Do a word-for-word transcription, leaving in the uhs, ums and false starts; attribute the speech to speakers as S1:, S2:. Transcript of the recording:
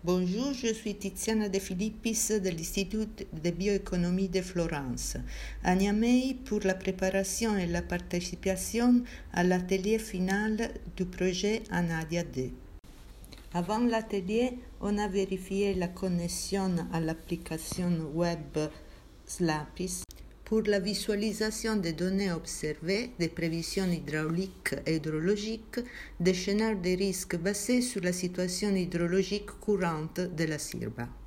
S1: Bonjour, je suis Tiziana De Filippis de l'Institut de bioéconomie de Florence, à Niamey pour la préparation et la participation à l'atelier final du projet Anadia deux. Avant l'atelier, on a vérifié la connexion à l'application web Slapis pour la visualisation des données observées, des prévisions hydrauliques et hydrologiques, des scénarios de risque basés sur la situation hydrologique courante de la Sirba.